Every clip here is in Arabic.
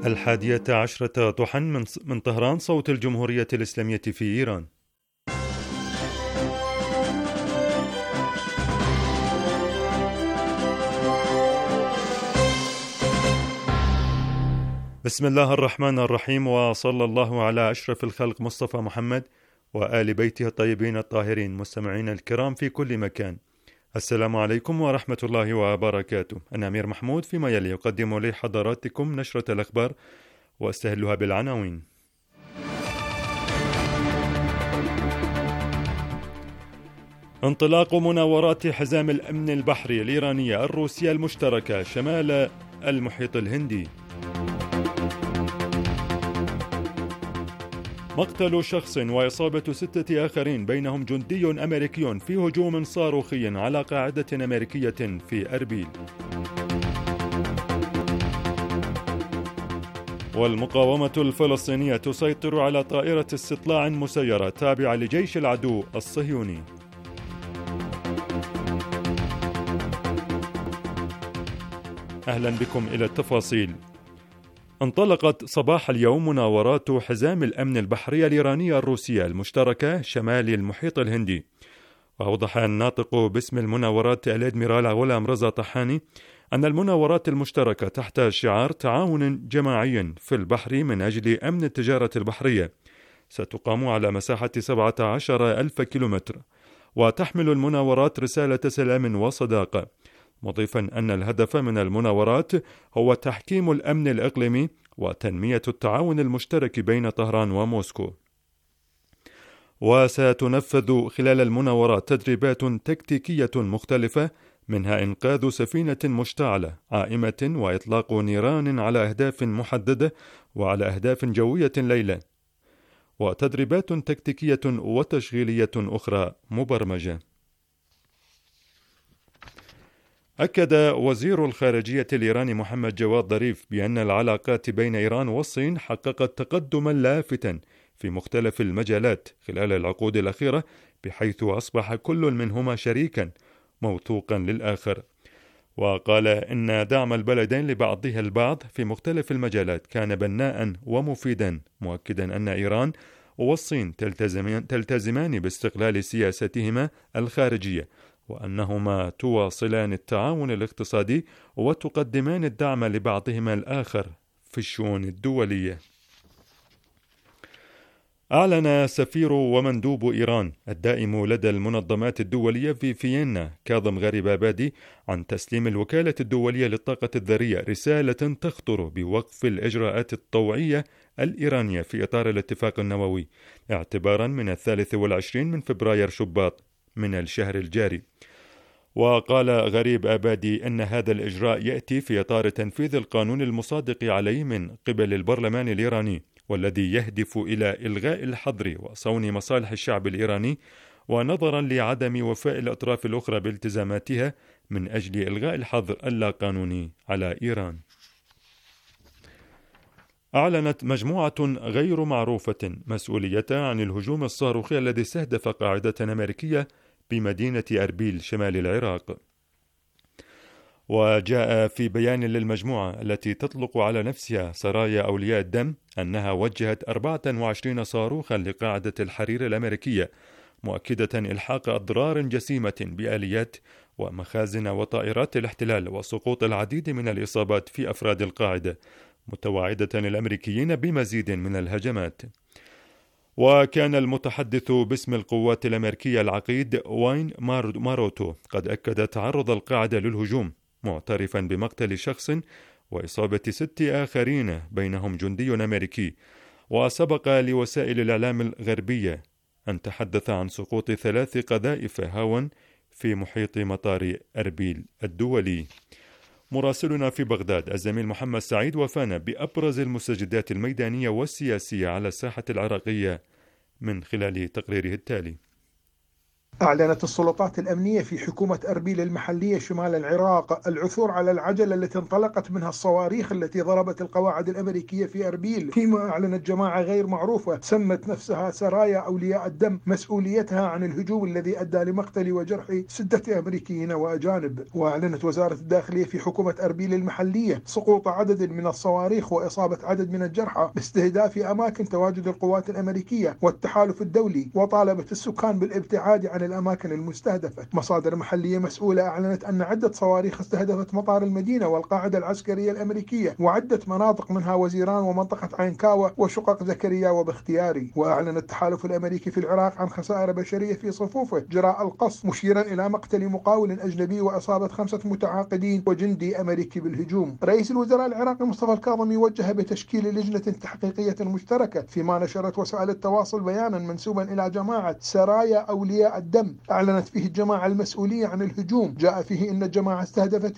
11 ضحى من طهران، صوت الجمهورية الإسلامية في إيران. بسم الله الرحمن الرحيم، وصلى الله على أشرف الخلق مصطفى محمد وآل بيته الطيبين الطاهرين. مستمعين الكرام في كل مكان، السلام عليكم ورحمة الله وبركاته. أنا أمير محمود، فيما يلي يقدم لي حضراتكم نشرة الأخبار وأستهلها بالعناوين. انطلاق مناورات حزام الأمن البحري الإيرانية الروسية المشتركة شمال المحيط الهندي. مقتل شخص وإصابة 6 آخرين بينهم جندي أمريكي في هجوم صاروخي على قاعدة أمريكية في أربيل. والمقاومة الفلسطينية تسيطر على طائرة استطلاع مسيرة تابعة لجيش العدو الصهيوني. أهلا بكم إلى التفاصيل. انطلقت صباح اليوم مناورات حزام الأمن البحري الإيرانية الروسية المشتركة شمال المحيط الهندي. وأوضح الناطق باسم المناورات الأدميرال غلام رضا طحاني أن المناورات المشتركة تحت شعار تعاون جماعي في البحر من أجل أمن التجارة البحرية ستقام على مساحة 17,000 كيلومتر، وتحمل المناورات رسالة سلام وصداقة، مضيفا أن الهدف من المناورات هو تحكيم الأمن الإقليمي وتنمية التعاون المشترك بين طهران وموسكو. وستنفذ خلال المناورات تدريبات تكتيكية مختلفة، منها إنقاذ سفينة مشتعلة عائمة وإطلاق نيران على أهداف محددة وعلى أهداف جوية ليلا، وتدريبات تكتيكية وتشغيلية أخرى مبرمجة. أكد وزير الخارجية الإيراني محمد جواد ظريف بأن العلاقات بين إيران والصين حققت تقدما لافتا في مختلف المجالات خلال العقود الأخيرة، بحيث أصبح كل منهما شريكا موثوقا للآخر. وقال إن دعم البلدين لبعضها البعض في مختلف المجالات كان بناء ومفيدا، مؤكدا أن إيران والصين تلتزمان باستقلال سياستهما الخارجية، وأنهما تواصلان التعاون الاقتصادي وتقدمان الدعم لبعضهما الآخر في الشؤون الدولية. أعلن سفير ومندوب إيران الدائم لدى المنظمات الدولية في فيينا كاظم غريبابادي عن تسليم الوكالة الدولية للطاقة الذرية رسالة تخطر بوقف الإجراءات الطوعية الإيرانية في إطار الاتفاق النووي اعتبارا من 23 من فبراير شباط من الشهر الجاري. وقال غريب آبادي أن هذا الإجراء يأتي في إطار تنفيذ القانون المصادق عليه من قبل البرلمان الإيراني، والذي يهدف إلى إلغاء الحظر وصون مصالح الشعب الإيراني، ونظرا لعدم وفاء الأطراف الأخرى بالتزاماتها من أجل إلغاء الحظر اللاقانوني على إيران. أعلنت مجموعة غير معروفة مسؤوليتها عن الهجوم الصاروخي الذي استهدف قاعدة أمريكية بمدينة أربيل شمال العراق. وجاء في بيان للمجموعة التي تطلق على نفسها سرايا أولياء الدم أنها وجهت 24 صاروخا لقاعدة الحرير الأمريكية، مؤكدة إلحاق أضرار جسيمة بآليات ومخازن وطائرات الاحتلال وسقوط العديد من الإصابات في أفراد القاعدة، متوعدة الأمريكيين بمزيد من الهجمات. وكان المتحدث باسم القوات الأمريكية العقيد واين ماروتو قد أكد تعرض القاعدة للهجوم، معترفا بمقتل شخص وإصابة 6 آخرين بينهم جندي أمريكي. وسبق لوسائل الإعلام الغربية أن تحدث عن سقوط 3 قذائف هاون في محيط مطار أربيل الدولي. مراسلنا في بغداد الزميل محمد سعيد وفانا بأبرز المستجدات الميدانية والسياسية على الساحة العراقية من خلال تقريره التالي. أعلنت السلطات الأمنية في حكومة أربيل المحلية شمال العراق العثور على العجلة التي انطلقت منها الصواريخ التي ضربت القواعد الأمريكية في أربيل، فيما أعلنت جماعة غير معروفة سمت نفسها سرايا أولياء الدم مسؤوليتها عن الهجوم الذي أدى لمقتل وجرح 6 أمريكيين وأجانب. وأعلنت وزارة الداخلية في حكومة أربيل المحلية سقوط عدد من الصواريخ وإصابة عدد من الجرحى باستهداف أماكن تواجد القوات الأمريكية والتحالف الدولي، وطالبت السكان بالابتعاد عن الأماكن المستهدفة. مصادر محلية مسؤولة أعلنت أن عدة صواريخ استهدفت مطار المدينة والقاعدة العسكرية الأمريكية وعدة مناطق منها وزيران ومنطقة عينكاوة وشقق زكريا وبختياري. وأعلن التحالف الأمريكي في العراق عن خسائر بشرية في صفوفه جراء القصف، مشيرا إلى مقتل مقاول أجنبي وإصابة 5 متعاقدين وجندي أمريكي بالهجوم. رئيس الوزراء العراقي مصطفى الكاظمي وجه بتشكيل لجنة تحقيقية مشتركة، فيما نشرت وسائل التواصل بيانا منسوبا إلى جماعة سرايا أولياء الدم أعلنت فيه الجماعة المسؤولية عن الهجوم. جاء فيه أن الجماعة استهدفت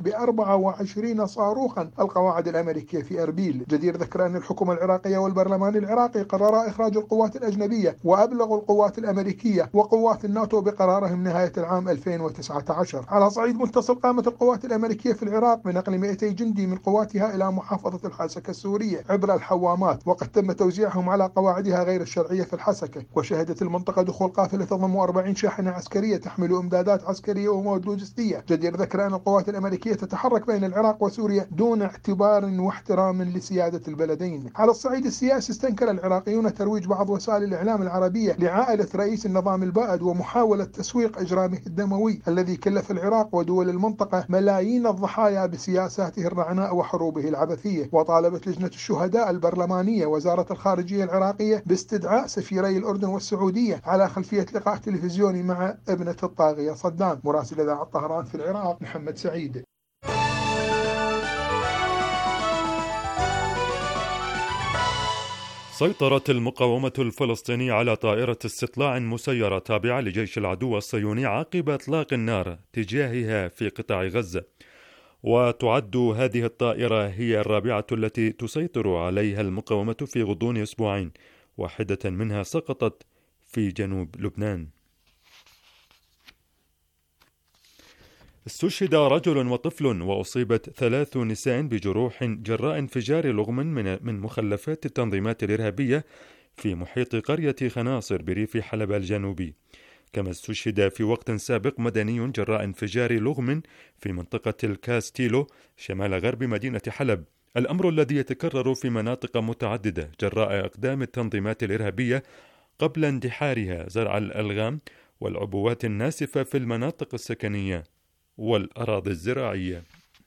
ب24 صاروخا القواعد الأمريكية في أربيل. جدير ذكر أن الحكومة العراقية والبرلمان العراقي قررا إخراج القوات الأجنبية وأبلغوا القوات الأمريكية وقوات الناتو بقرارهم نهاية العام 2019. على صعيد متصل، قامت القوات الأمريكية في العراق بنقل 200 جندي من قواتها إلى محافظة الحسكة السورية عبر الحوامات، وقد تم توزيعهم على قواعدها غير الشرعية في الحسكة. وشهدت المنطقة دخول قافلة تضم 40 شاحنة عسكرية تحمل إمدادات عسكرية ومواد لوجستية. جدير ذكر أن القوات الأمريكية تتحرك بين العراق وسوريا دون اعتبار واحترام لسيادة البلدين. على الصعيد السياسي، استنكر العراقيون ترويج بعض وسائل الإعلام العربية لعائلة رئيس النظام البائد ومحاولة تسويق إجرامه الدموي الذي كلف العراق ودول المنطقة ملايين الضحايا بسياساته الرعناء وحروبه العبثية. وطالبت لجنة الشهداء البرلمانية وزارة الخارجية العراقية باستدعاء سفيري الأردن والسعودية على خلفية لقاء تلفزيوني مع ابنة الطاغية صدام. مراسل إذاعة طهران في العراق محمد سعيد. سيطرت المقاومة الفلسطينية على طائرة استطلاع مسيرة تابعة لجيش العدو الصهيوني عقب إطلاق النار تجاهها في قطاع غزة، وتعد هذه الطائرة هي الرابعة التي تسيطر عليها المقاومة في غضون أسبوعين، واحدة منها سقطت في جنوب لبنان. استشهد رجل وطفل وأصيبت 3 نساء بجروح جراء انفجار لغم من مخلفات التنظيمات الإرهابية في محيط قرية خناصر بريف حلب الجنوبي. كما استشهد في وقت سابق مدني جراء انفجار لغم في منطقة الكاستيلو شمال غرب مدينة حلب، الأمر الذي يتكرر في مناطق متعددة جراء أقدام التنظيمات الإرهابية قبل اندحارها زرع الألغام والعبوات الناسفة في المناطق السكنية والأراضي الزراعية.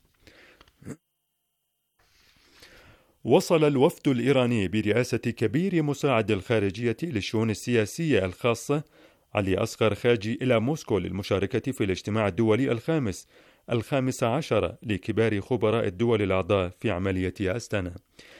وصل الوفد الإيراني برئاسة كبير مساعد الخارجية للشؤون السياسية الخاصة علي أصغر خاجي إلى موسكو للمشاركة في الاجتماع الدولي الخامس عشر لكبار خبراء الدول الأعضاء في عملية أستانا.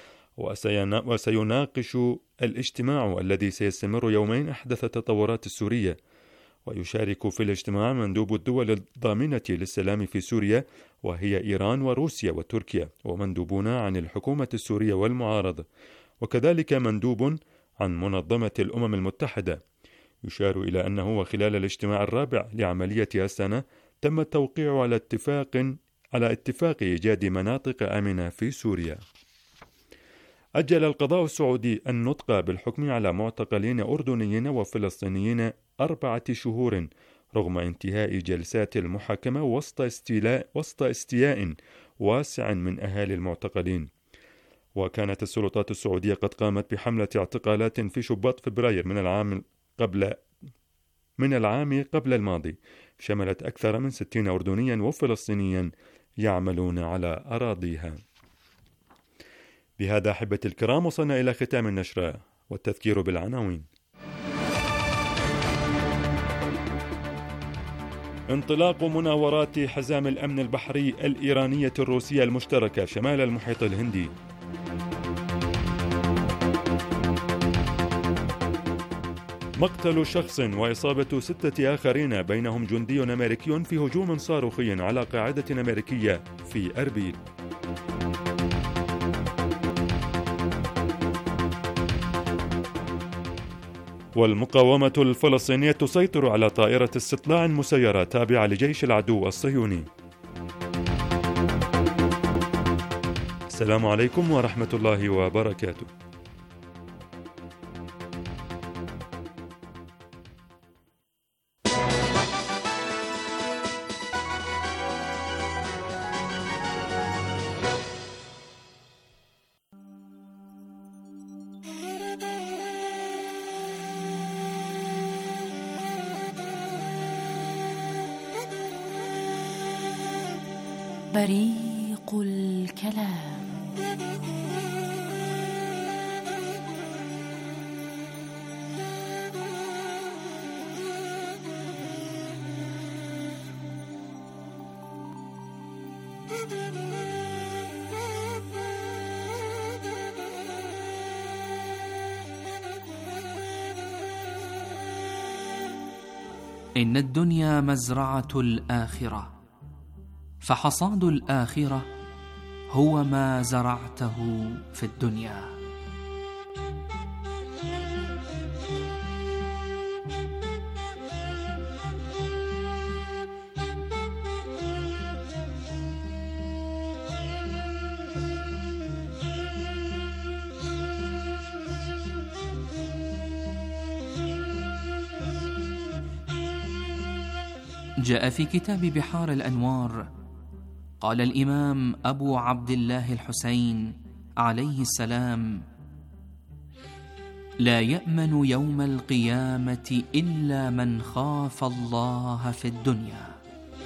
وسيناقش الاجتماع الذي سيستمر يومين أحدث التطورات السورية. ويشارك في الاجتماع مندوب الدول الضامنة للسلام في سوريا وهي إيران وروسيا وتركيا، ومندوبون عن الحكومة السورية والمعارضة، وكذلك مندوب عن منظمة الأمم المتحدة. يشار إلى أنه وخلال الاجتماع الرابع لعملية أستانا تم التوقيع على اتفاق إيجاد مناطق آمنة في سوريا. أجل القضاء السعودي النطق بالحكم على معتقلين أردنيين وفلسطينيين 4 شهور رغم انتهاء جلسات المحاكمة وسط استياء واسع من أهالي المعتقلين. وكانت السلطات السعودية قد قامت بحملة اعتقالات في شباط فبراير من العام قبل الماضي، شملت أكثر من 60 أردنيا وفلسطينيا يعملون على أراضيها. بهذا أحبتي الكرام وصلنا إلى ختام النشرة والتذكير بالعناوين. انطلاق مناورات حزام الأمن البحري الإيرانية الروسية المشتركة شمال المحيط الهندي. مقتل شخص وإصابة 6 آخرين بينهم جندي أمريكي في هجوم صاروخي على قاعدة أمريكية في أربيل. والمقاومة الفلسطينية تسيطر على طائرة استطلاع مسيرة تابعة لجيش العدو الصهيوني. السلام عليكم ورحمة الله وبركاته. بريق الكلام. إن الدنيا مزرعة الآخرة، فحصاد الآخرة هو ما زرعته في الدنيا. جاء في كتاب بحار الأنوار، قال الإمام أبو عبد الله الحسين عليه السلام: لا يأمن يوم القيامة إلا من خاف الله في الدنيا.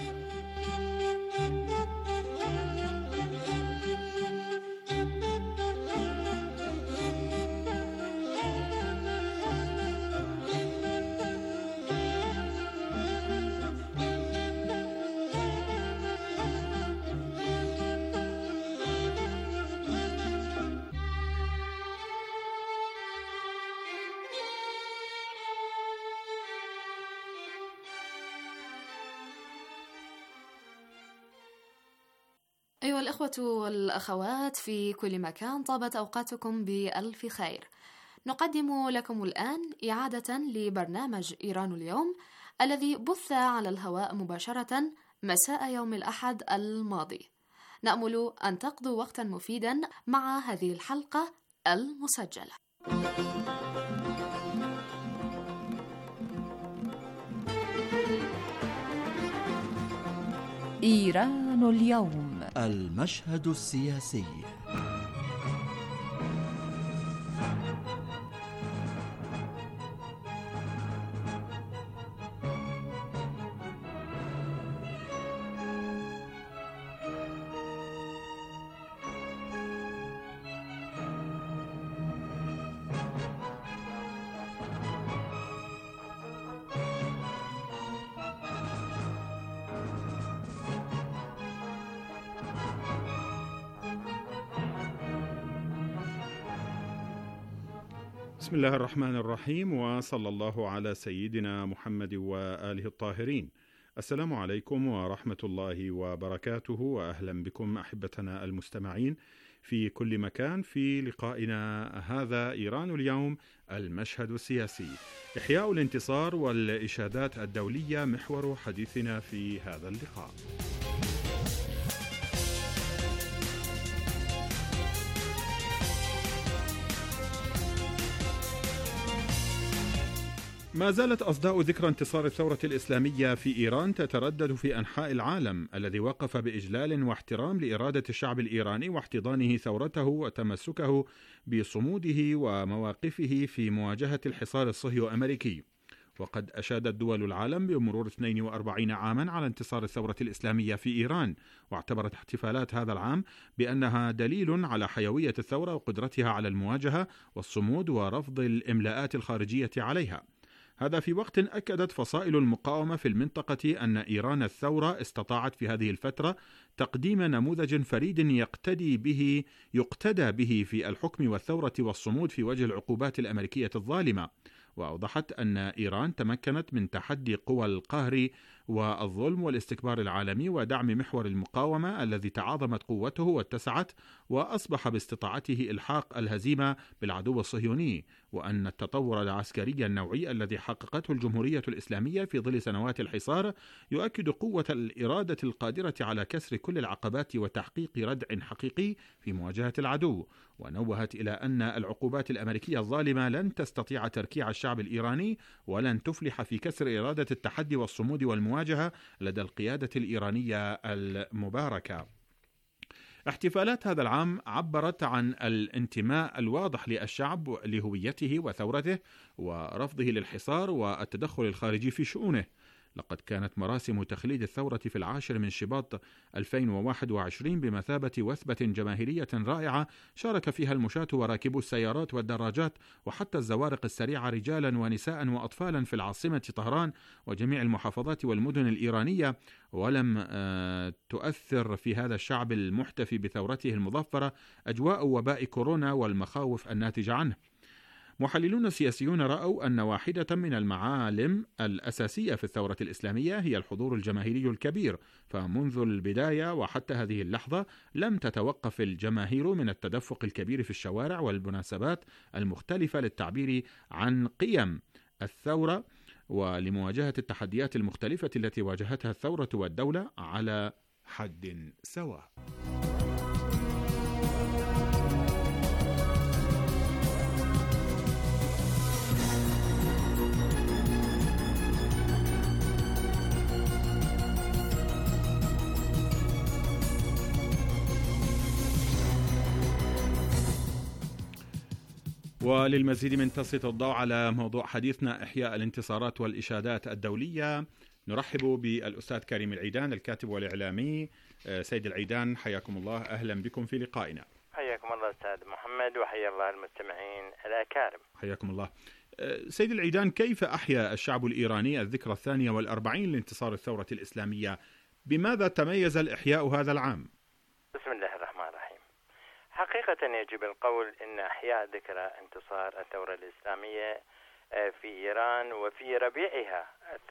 أيها الأخوة والأخوات في كل مكان، طابت أوقاتكم بألف خير. نقدم لكم الآن إعادة لبرنامج إيران اليوم الذي بث على الهواء مباشرة مساء يوم الأحد الماضي. نأمل أن تقضوا وقتا مفيدا مع هذه الحلقة المسجلة. إيران اليوم، المشهد السياسي. بسم الله الرحمن الرحيم، وصلى الله على سيدنا محمد وآله الطاهرين. السلام عليكم ورحمة الله وبركاته، وأهلا بكم أحبتنا المستمعين في كل مكان في لقائنا هذا إيران اليوم، المشهد السياسي. إحياء الانتصار والإشادات الدولية محور حديثنا في هذا اللقاء. ما زالت أصداء ذكرى انتصار الثورة الإسلامية في إيران تتردد في أنحاء العالم الذي وقف بإجلال واحترام لإرادة الشعب الإيراني واحتضانه ثورته وتمسكه بصموده ومواقفه في مواجهة الحصار الصهيوني الأمريكي. وقد أشادت دول العالم بمرور 42 عاما على انتصار الثورة الإسلامية في إيران، واعتبرت احتفالات هذا العام بأنها دليل على حيوية الثورة وقدرتها على المواجهة والصمود ورفض الإملاءات الخارجية عليها. هذا في وقت أكدت فصائل المقاومة في المنطقة أن إيران الثورة استطاعت في هذه الفترة تقديم نموذج فريد يقتدى به في الحكم والثورة والصمود في وجه العقوبات الأمريكية الظالمة. وأوضحت أن إيران تمكنت من تحدي قوى القهر والظلم والاستكبار العالمي، ودعم محور المقاومة الذي تعاظمت قوته واتسعت وأصبح باستطاعته إلحاق الهزيمة بالعدو الصهيوني، وأن التطور العسكري النوعي الذي حققته الجمهورية الإسلامية في ظل سنوات الحصار يؤكد قوة الإرادة القادرة على كسر كل العقبات وتحقيق ردع حقيقي في مواجهة العدو. ونوهت إلى أن العقوبات الأمريكية الظالمة لن تستطيع تركيع الشعب الإيراني ولن تفلح في كسر إرادة التحدي والصمود والمواجهة لدى القيادة الإيرانية المباركة. احتفالات هذا العام عبرت عن الانتماء الواضح للشعب لهويته وثورته ورفضه للحصار والتدخل الخارجي في شؤونه. لقد كانت مراسم تخليد الثورة في 10 من شباط 2021 بمثابة وثبة جماهيرية رائعة شارك فيها المشاة وراكبو السيارات والدراجات وحتى الزوارق السريعة رجالا ونساء وأطفالا في العاصمة طهران وجميع المحافظات والمدن الإيرانية. ولم تؤثر في هذا الشعب المحتفي بثورته المظفرة أجواء وباء كورونا والمخاوف الناتجة عنه. محللون سياسيون رأوا أن واحدة من المعالم الأساسية في الثورة الإسلامية هي الحضور الجماهيري الكبير، فمنذ البداية وحتى هذه اللحظة لم تتوقف الجماهير من التدفق الكبير في الشوارع والمناسبات المختلفة للتعبير عن قيم الثورة ولمواجهة التحديات المختلفة التي واجهتها الثورة والدولة على حد سواء. وللمزيد من تسليط الضوء على موضوع حديثنا إحياء الانتصارات والإشادات الدولية نرحب بالأستاذ كريم العيدان الكاتب والإعلامي. سيد العيدان حياكم الله، أهلا بكم في لقائنا. حياكم الله أستاذ محمد وحيا الله المستمعين الأكارم. حياكم الله. سيد العيدان، كيف أحيا الشعب الإيراني الذكرى 42 لانتصار الثورة الإسلامية؟ بماذا تميز الإحياء هذا العام؟ بسم الله الرحمن الرحيم. حقيقة يجب القول أن إحياء ذكرى انتصار الثورة الإسلامية في إيران وفي ربيعها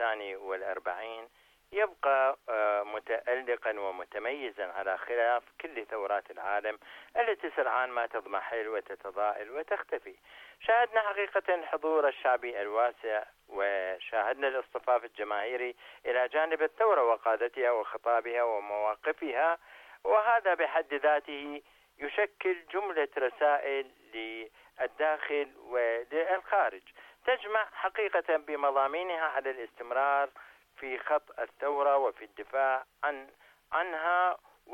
42 يبقى متألقا ومتميزا على خلاف كل ثورات العالم التي سرعان ما تضمحل وتتضاءل وتختفي. شاهدنا حقيقة الحضور الشعبي الواسع وشاهدنا الاصطفاف الجماهيري إلى جانب الثورة وقادتها وخطابها ومواقفها، وهذا بحد ذاته يشكل جملة رسائل للداخل وللخارج تجمع حقيقة بمضامينها على الاستمرار في خط الثورة وفي الدفاع عنها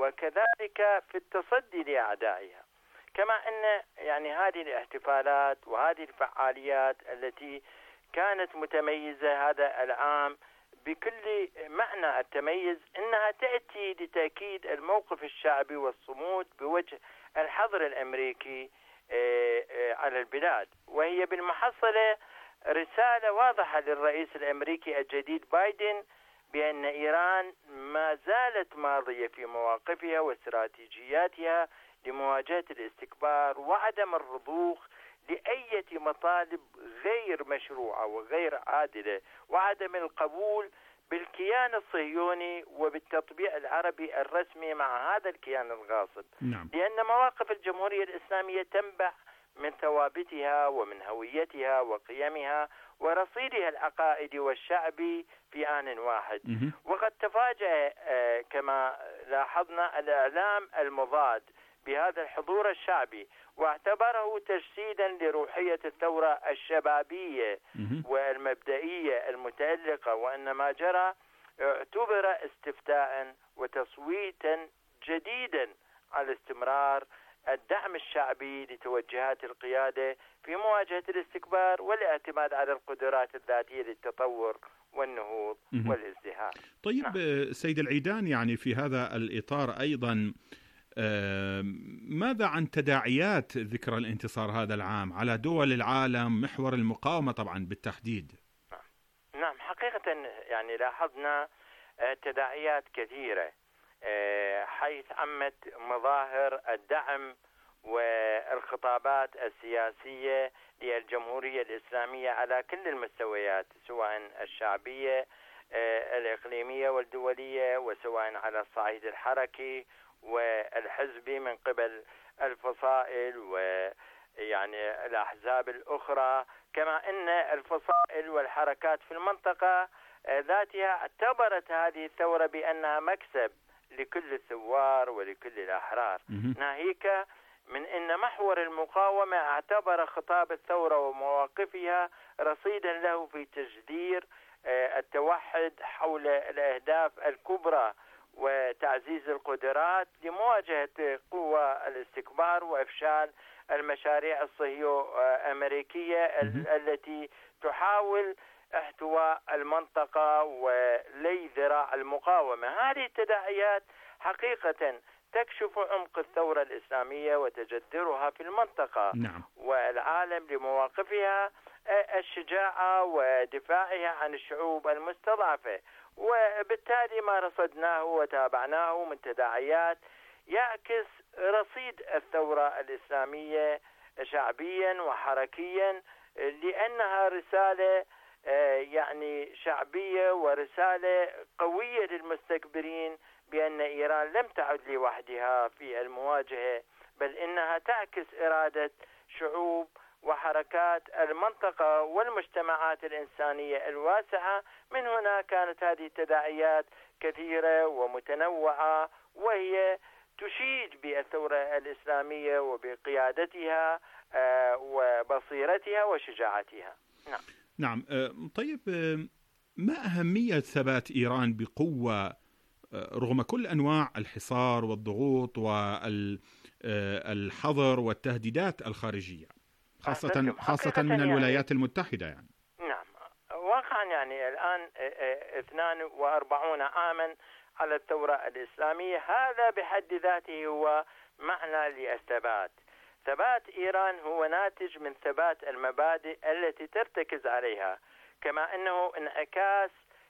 وكذلك في التصدي لأعدائها. كما أن هذه الاحتفالات وهذه الفعاليات التي كانت متميزة هذا العام بكل معنى التميز أنها تأتي لتأكيد الموقف الشعبي والصمود بوجه الحظر الأمريكي على البلاد، وهي بالمحصلة رسالة واضحة للرئيس الأمريكي الجديد بايدن بأن إيران ما زالت ماضية في مواقفها واستراتيجياتها لمواجهة الاستكبار وعدم الرضوخ لأي مطالب غير مشروعة وغير عادلة وعدم القبول بالكيان الصهيوني وبالتطبيع العربي الرسمي مع هذا الكيان الغاصب. نعم. لأن مواقف الجمهورية الإسلامية تنبع من ثوابتها ومن هويتها وقيمها ورصيدها العقائدي والشعبي في آن واحد. وقد تفاجأ كما لاحظنا الإعلام المضاد بهذا الحضور الشعبي واعتبره تجسيدا لروحية الثورة الشبابية والمبدئية المتألقة، وأن ما جرى اعتبر استفتاء وتصويتا جديدا على استمرار الدعم الشعبي لتوجهات القيادة في مواجهة الاستكبار والاعتماد على القدرات الذاتية للتطور والنهوض والازدهار. طيب سيد العيدان، في هذا الإطار أيضا ماذا عن تداعيات ذكرى الانتصار هذا العام على دول العالم، محور المقاومة طبعا بالتحديد؟ نعم، حقيقة لاحظنا تداعيات كثيرة حيث عمت مظاهر الدعم والخطابات السياسية للجمهورية الإسلامية على كل المستويات سواء الشعبية الإقليمية والدولية، وسواء على الصعيد الحركي والحزبي من قبل الفصائل ويعني الأحزاب الأخرى، كما أن الفصائل والحركات في المنطقة ذاتها اعتبرت هذه الثورة بأنها مكسب لكل الثوار ولكل الأحرار، ناهيك من أن محور المقاومة اعتبر خطاب الثورة ومواقفها رصيدا له في تجذير التوحد حول الأهداف الكبرى وتعزيز القدرات لمواجهة قوى الاستكبار وإفشال المشاريع الصهيو-أمريكية التي تحاول احتواء المنطقة ولي ذراع المقاومة. هذه التداعيات حقيقة تكشف عمق الثورة الإسلامية وتجذرها في المنطقة. نعم. والعالم لمواقفها الشجاعة ودفاعها عن الشعوب المستضعفة، وبالتالي ما رصدناه وتابعناه من تداعيات يعكس رصيد الثورة الإسلامية شعبيا وحركيا، لأنها رسالة يعني شعبية ورسالة قوية للمستكبرين بأن إيران لم تعد لوحدها في المواجهة، بل إنها تعكس إرادة شعوب وحركات المنطقة والمجتمعات الإنسانية الواسعة. من هنا كانت هذه التداعيات كثيرة ومتنوعة، وهي تشيد بالثورة الإسلامية وبقيادتها وبصيرتها وشجاعتها. نعم. نعم. طيب، ما أهمية ثبات إيران بقوة رغم كل أنواع الحصار والضغوط والحظر والتهديدات الخارجية، خاصة من الولايات المتحدة يعني؟ نعم، واقعا يعني الآن 42 عاما على الثورة الإسلامية، هذا بحد ذاته هو معنى للثبات. ثبات إيران هو ناتج من ثبات المبادئ التي ترتكز عليها، كما أنه انعكاس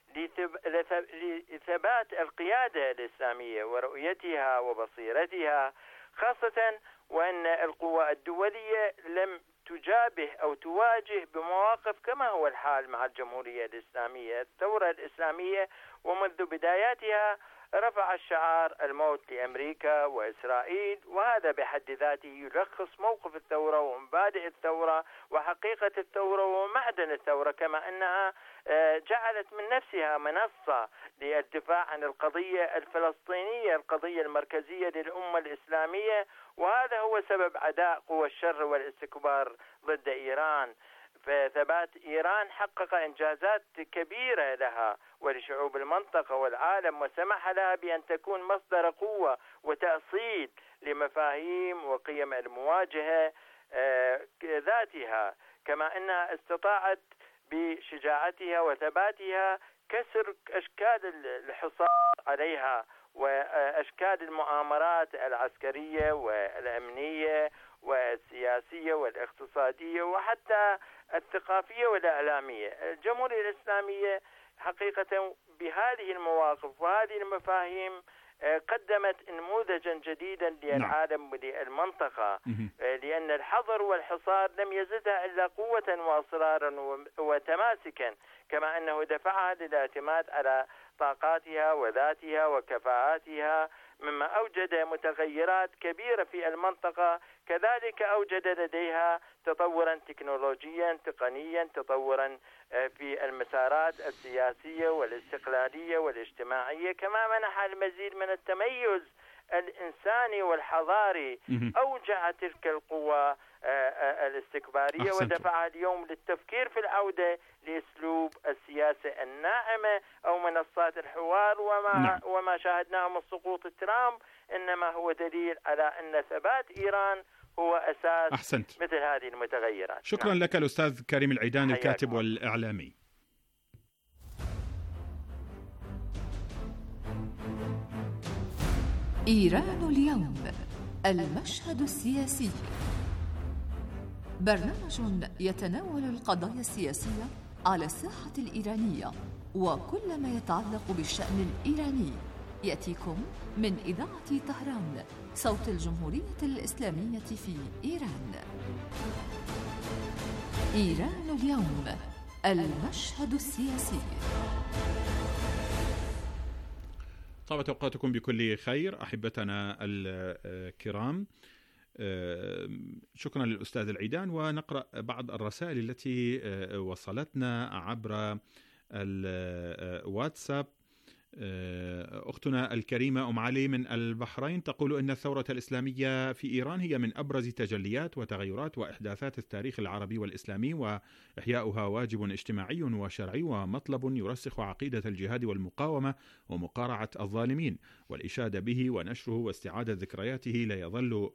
لثبات القيادة الإسلامية ورؤيتها وبصيرتها، خاصة وأن القوى الدولية لم تجابه أو تواجه بمواقف كما هو الحال مع الجمهورية الإسلامية. الثورة الإسلامية ومنذ بداياتها رفع الشعار الموت لأمريكا وإسرائيل، وهذا بحد ذاته يلخص موقف الثورة ومبادئ الثورة وحقيقة الثورة ومعدن الثورة، كما أنها جعلت من نفسها منصة للدفاع عن القضية الفلسطينية، القضية المركزية للأمة الإسلامية، وهذا هو سبب عداء قوى الشر والاستكبار ضد إيران. فثبات إيران حقق إنجازات كبيرة لها ولشعوب المنطقة والعالم، وسمح لها بأن تكون مصدر قوة وتأصيل لمفاهيم وقيم المواجهة ذاتها، كما أنها استطاعت بشجاعتها وثباتها كسر أشكال الحصار عليها وأشكال المؤامرات العسكرية والأمنية والسياسية والاقتصادية وحتى الثقافية والإعلامية. الجمهورية الإسلامية حقيقة بهذه المواقف وهذه المفاهيم قدمت نموذجا جديدا للعالم وللمنطقة، لأن الحظر والحصار لم يزدها إلا قوة وإصرارا وتماسكا، كما أنه دفعها للاعتماد على طاقاتها وذاتها وكفاءاتها، مما أوجد متغيرات كبيرة في المنطقة. كذلك أوجد لديها تطورا تكنولوجيا تقنيا، تطورا في المسارات السياسية والاستقلالية والاجتماعية، كما منح المزيد من التميز الإنساني والحضاري، أوجع تلك القوى الاستكبارية ودفعها اليوم للتفكير في العودة لأسلوب السياسة الناعمة أو منصات الحوار. وما شاهدناه من سقوط ترامب إنما هو دليل على أن ثبات إيران هو أساس أحسنت. مثل هذه المتغيرات. شكرا لك الأستاذ كريم العيدان، الكاتب والإعلامي. إيران اليوم، المشهد السياسي، برنامج يتناول القضايا السياسية على الساحة الإيرانية وكل ما يتعلق بالشأن الإيراني، يأتيكم من إذاعة طهران، صوت الجمهورية الإسلامية في إيران. إيران اليوم، المشهد السياسي. طابت أوقاتكم بكل خير أحبتنا الكرام. شكرا للأستاذ العيدان، ونقرأ بعض الرسائل التي وصلتنا عبر الواتساب. أختنا الكريمة أم علي من البحرين تقول إن الثورة الإسلامية في إيران هي من أبرز تجليات وتغيرات وإحداثات التاريخ العربي والإسلامي، وإحياؤها واجب اجتماعي وشرعي ومطلب يرسخ عقيدة الجهاد والمقاومة ومقارعة الظالمين، والإشادة به ونشره واستعادة ذكرياته ليظل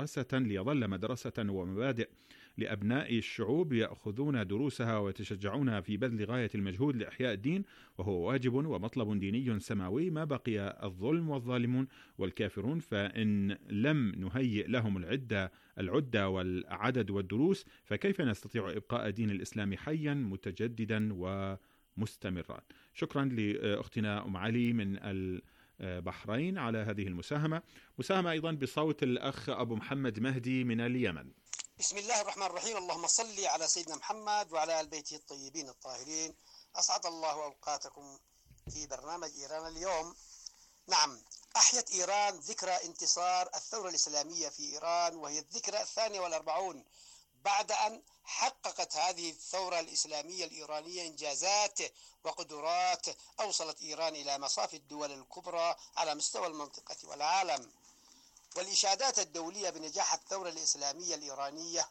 مدرسة ومبادئ لأبناء الشعوب يأخذون دروسها ويتشجعون في بذل غاية المجهود لإحياء الدين، وهو واجب ومطلب ديني سماوي، ما بقي الظلم والظالمون والكافرون، فإن لم نهيئ لهم العدة والعدد والدروس فكيف نستطيع إبقاء دين الإسلام حيا متجددا ومستمرا. شكرا لأختنا أم علي من البحرين على هذه المساهمة أيضا بصوت الأخ أبو محمد مهدي من اليمن. بسم الله الرحمن الرحيم. اللهم صل على سيدنا محمد وعلى آل بيته الطيبين الطاهرين. أسعد الله أوقاتكم في برنامج إيران اليوم. نعم، أحيت إيران ذكرى انتصار الثورة الإسلامية في إيران، وهي الذكرى 42 بعد أن حققت هذه الثورة الإسلامية الإيرانية إنجازات وقدرات أوصلت إيران إلى مصاف الدول الكبرى على مستوى المنطقة والعالم. والإشادات الدولية بنجاح الثورة الإسلامية الإيرانية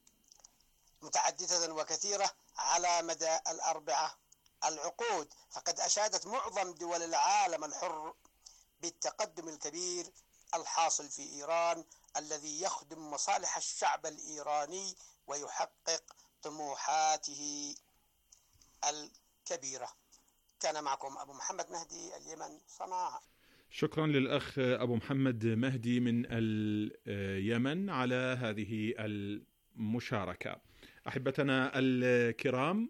متعددة وكثيرة على مدى 4 العقود، فقد أشادت معظم دول العالم الحر بالتقدم الكبير الحاصل في إيران الذي يخدم مصالح الشعب الإيراني ويحقق طموحاته الكبيرة. كان معكم أبو محمد مهدي، اليمن، صنعاء. شكرا للأخ أبو محمد مهدي من اليمن على هذه المشاركة. أحبتنا الكرام،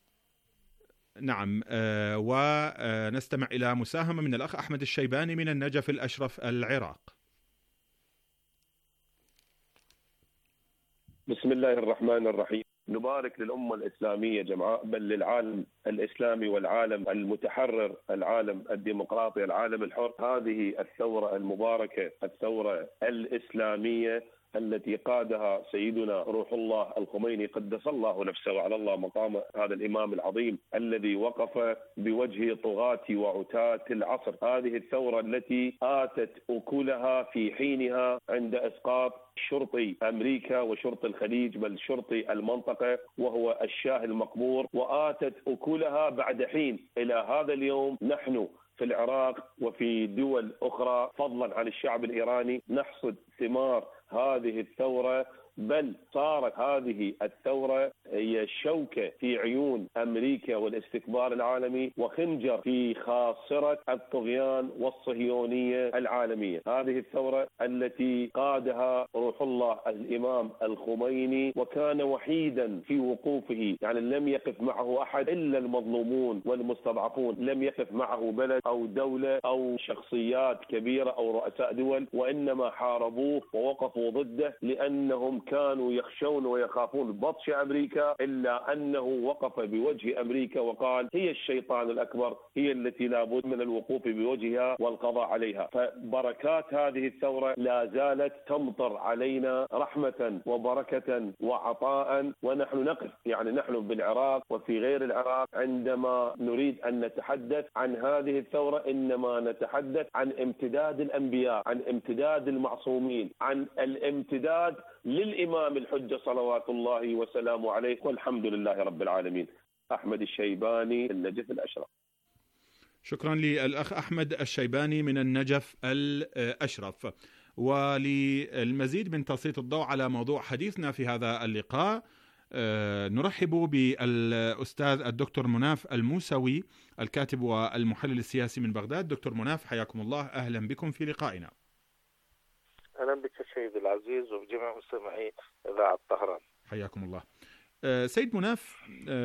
نعم، ونستمع إلى مساهمة من الأخ أحمد الشيباني من النجف الأشرف العراق. بسم الله الرحمن الرحيم. نبارك للأمة الإسلامية جمعاء، بل للعالم الإسلامي والعالم المتحرر، العالم الديمقراطي، العالم الحر. هذه الثورة المباركة، الثورة الإسلامية التي قادها سيدنا روح الله الخميني قدس الله نفسه وعلى الله مقامه، هذا الإمام العظيم الذي وقف بوجه طغاة وعتاة العصر. هذه الثورة التي آتت أكلها في حينها عند إسقاط شرطي أمريكا وشرطي الخليج، بل شرطي المنطقة وهو الشاه المقبور، وآتت أكلها بعد حين. إلى هذا اليوم نحن في العراق وفي دول أخرى فضلا عن الشعب الإيراني نحصد ثمار هذه الثورة، بل صارت هذه الثورة هي شوكة في عيون أمريكا والاستكبار العالمي وخنجر في خاصرة الطغيان والصهيونية العالمية. هذه الثورة التي قادها روح الله الإمام الخميني، وكان وحيدا في وقوفه، يعني لم يقف معه أحد إلا المظلومون والمستضعفون، لم يقف معه بلد أو دولة أو شخصيات كبيرة أو رؤساء دول، وإنما حاربوه ووقفوا ضده لأنهم كانوا يخشون ويخافون بطش أمريكا، إلا أنه وقف بوجه أمريكا وقال هي الشيطان الأكبر، هي التي لابد من الوقوف بوجهها والقضاء عليها. فبركات هذه الثورة لا زالت تمطر علينا رحمة وبركة وعطاء، ونحن نقف، يعني نحن بالعراق وفي غير العراق عندما نريد أن نتحدث عن هذه الثورة إنما نتحدث عن امتداد الأنبياء، عن امتداد المعصومين، عن الامتداد للإمام الحجة صلوات الله وسلامه عليه، والحمد لله رب العالمين. أحمد الشيباني، النجف الأشرف. شكرا للأخ أحمد الشيباني من النجف الأشرف. وللمزيد من تسليط الضوء على موضوع حديثنا في هذا اللقاء نرحب بالأستاذ الدكتور مناف الموسوي، الكاتب والمحلل السياسي من بغداد. دكتور مناف، حياكم الله، أهلا بكم في لقائنا. أهلا بك سيدي العزيز وبجميع مستمعي إذاعة طهران. حياكم الله. سيد مناف،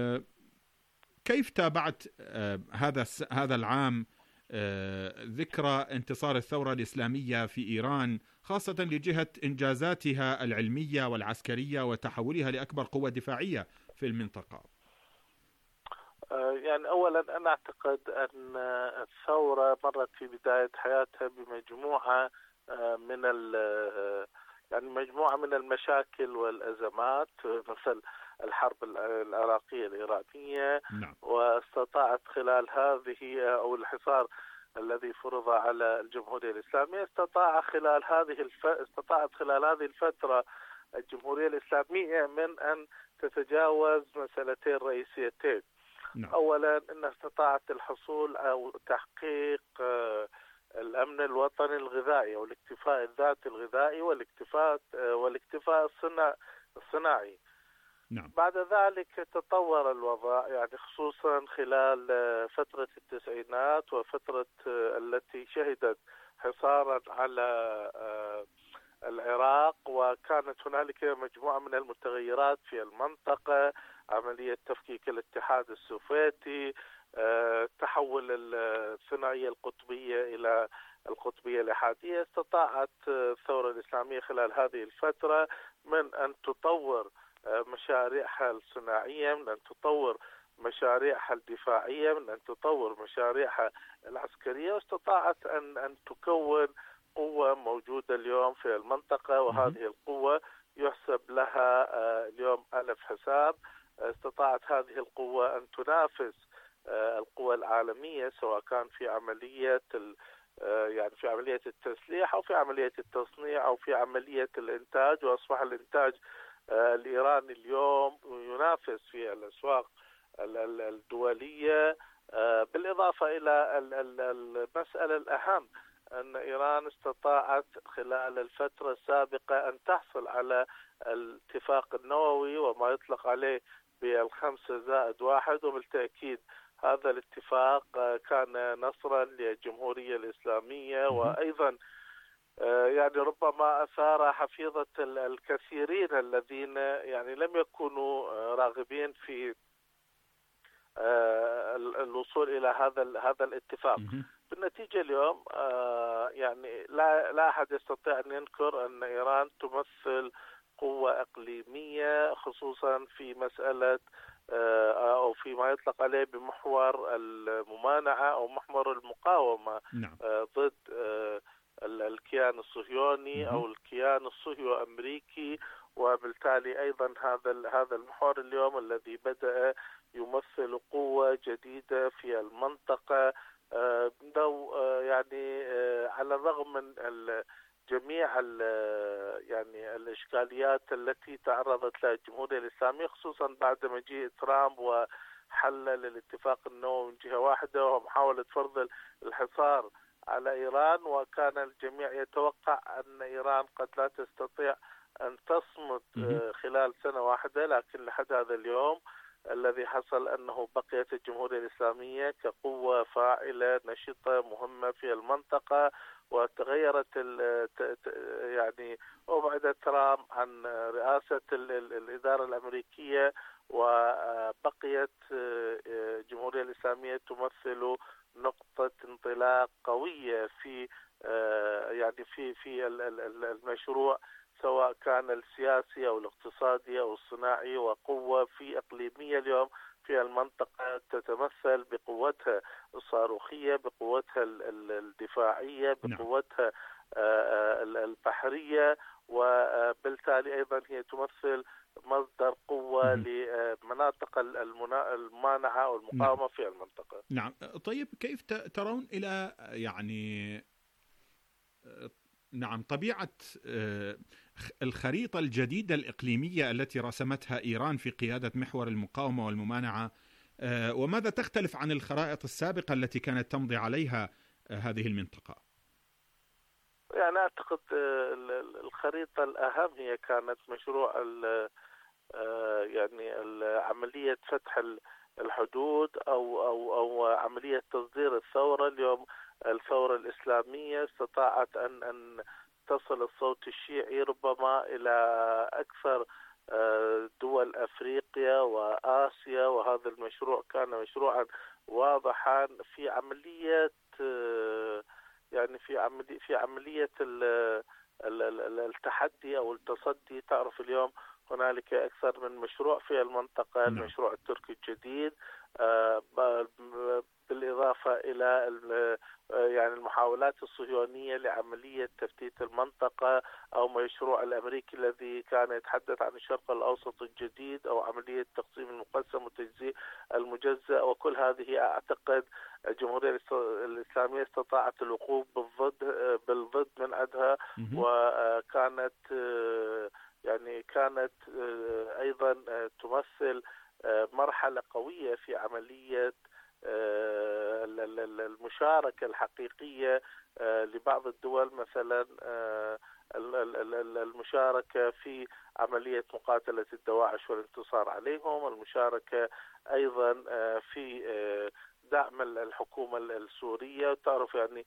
كيف تابعت هذا العام ذكرى انتصار الثورة الإسلامية في إيران، خاصة لجهة إنجازاتها العلمية والعسكرية وتحولها لأكبر قوة دفاعية في المنطقة؟ يعني أولا أنا أعتقد أن الثورة مرت في بداية حياتها بمجموعة من يعني مجموعة من المشاكل والأزمات، مثل الحرب العراقية الإيرانية. نعم. واستطاعت خلال هذه أو الحصار الذي فرض على الجمهورية الإسلامية استطاعت خلال هذه الفترة الجمهورية الإسلامية من أن تتجاوز مسألتين رئيسيتين. نعم. أولا أنها استطاعت الحصول أو تحقيق الأمن الوطني الغذائي أو الاكتفاء الذاتي الغذائي والاكتفاء الصناعي. نعم. بعد ذلك تطور الوضع، يعني خصوصا خلال فترة التسعينات وفترة التي شهدت حصارا على العراق، وكانت هنالك مجموعة من المتغيرات في المنطقة، عملية تفكيك الاتحاد السوفيتي، تحول الثنائية القطبية إلى القطبية الإحادية. استطاعت الثورة الإسلامية خلال هذه الفترة من أن تطور مشاريعها الصناعية، من أن تطور مشاريعها الدفاعية، من أن تطور مشاريعها العسكرية، واستطاعت أن تكون قوة موجودة اليوم في المنطقة، وهذه القوة يحسب لها اليوم ألف حساب. استطاعت هذه القوة أن تنافس القوى العالمية، سواء كان في عملية يعني في عملية التسليح أو في عملية التصنيع أو في عملية الإنتاج. وأصبح الإنتاج الإيراني اليوم ينافس في الأسواق الدولية. بالإضافة إلى المسألة الأهم أن إيران استطاعت خلال الفترة السابقة أن تحصل على الاتفاق النووي وما يطلق عليه ب5+1، وبالتأكيد هذا الاتفاق كان نصرا للجمهورية الإسلامية، وأيضا يعني ربما أثار حفيظة الكثيرين الذين يعني لم يكونوا راغبين في الوصول إلى هذا الاتفاق. بالنتيجة اليوم يعني لا أحد يستطيع أن ينكر أن إيران تمثل قوة إقليمية، خصوصا في مسألة أو فيما يطلق عليه بمحور الممانعة أو محور المقاومة. نعم. ضد الكيان الصهيوني أو الكيان الصهيو أمريكي. وبالتالي أيضا هذا المحور اليوم الذي بدأ يمثل قوة جديدة في المنطقة، يعني على الرغم من جميع يعني الإشكاليات التي تعرضت لها الجمهورية الإسلامية، خصوصا بعد مجيء ترامب وحلل الاتفاق النووي من جهة واحدة ومحاولة فرض الحصار على إيران. وكان الجميع يتوقع أن إيران قد لا تستطيع أن تصمد خلال سنة واحدة، لكن لحد هذا اليوم الذي حصل أنه بقيت الجمهورية الإسلامية كقوة فاعلة نشطة مهمة في المنطقة. وتغيرت يعني أبعد ترامب عن رئاسة الإدارة الأمريكية، وبقيت الجمهورية الإسلامية تمثل نقطة انطلاق قوية في يعني في المشروع، سواء كان السياسي أو الاقتصادي أو الصناعي، وقوة في إقليمية اليوم في المنطقة تتمثل بقوتها الصاروخية، بقوتها الدفاعية، بقوتها البحرية، وبالتالي أيضا هي تمثل مصدر قوة لمناطق الممانعة والمقاومة في المنطقة. نعم. طيب كيف ترون إلى يعني طبيعة الخريطة الجديدة الإقليمية التي رسمتها إيران في قيادة محور المقاومة والممانعة، وماذا تختلف عن الخرائط السابقة التي كانت تمضي عليها هذه المنطقة؟ يعني أعتقد الخريطة الأهم هي كانت مشروع يعني عملية فتح الحدود أو عملية تصدير الثورة. اليوم الثورة الإسلامية استطاعت أن تصل الصوت الشيعي ربما إلى أكثر دول أفريقيا وآسيا، وهذا المشروع كان مشروعا واضحا في عملية يعني في عملية التحدي أو التصدي. تعرف اليوم هنالك أكثر من مشروع في المنطقة. المشروع التركي الجديد بالإضافة إلى يعني المحاولات الصهيونية لعملية تفتيت المنطقة أو مشروع الأمريكي الذي كان يتحدث عن الشرق الأوسط الجديد أو عملية تقسيم المقسم وتجزيء المجزأ. وكل هذه أعتقد الجمهورية الإسلامية استطاعت الوقوف بالضد من عندها، وكانت كانت أيضا تمثل مرحلة قوية في عملية المشاركة الحقيقية لبعض الدول، مثلا المشاركة في عملية مقاتلة الدواعش والانتصار عليهم، المشاركة أيضا في دعم الحكومة السورية. تعرف يعني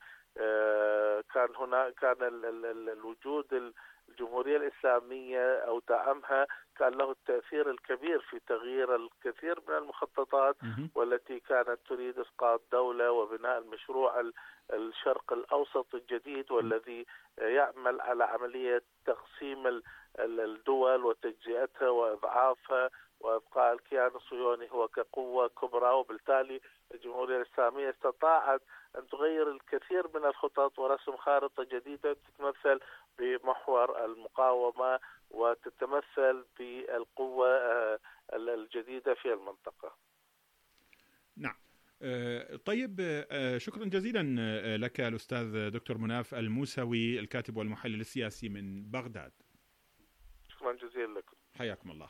كان الوجود الجمهورية الإسلامية أو دعمها كان له التأثير الكبير في تغيير الكثير من المخططات والتي كانت تريد إسقاط دولة وبناء المشروع الشرق الأوسط الجديد، والذي يعمل على عملية تقسيم الدول وتجزئتها وإضعافها وإبقاء الكيان الصهيوني هو كقوة كبرى. وبالتالي الجمهورية الإسلامية استطاعت أن تغير الكثير من الخطط ورسم خارطة جديدة تتمثل بمحور المقاومة وتتمثل بالقوة الجديدة في المنطقة. نعم. طيب، شكرا جزيلا لك الأستاذ دكتور مناف الموسوي، الكاتب والمحلل السياسي من بغداد. شكرا جزيلا لكم. حياكم الله.